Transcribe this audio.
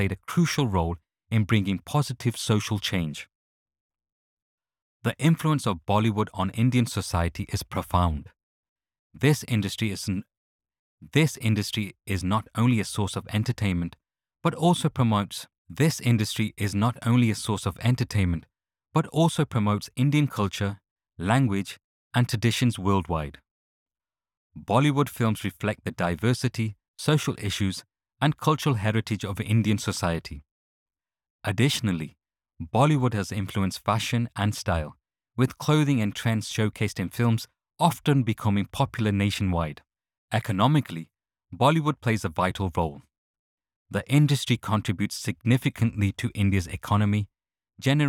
played a crucial role in bringing positive social change. The influence of Bollywood on Indian society is profound. This industry is not only a source of entertainment, but also promotes Indian culture, language, and traditions worldwide. Bollywood films reflect the diversity, social issues, and cultural heritage of Indian society. Additionally, Bollywood has influenced fashion and style, with clothing and trends showcased in films often becoming popular nationwide. Economically, Bollywood plays a vital role. The industry contributes significantly to India's economy, generating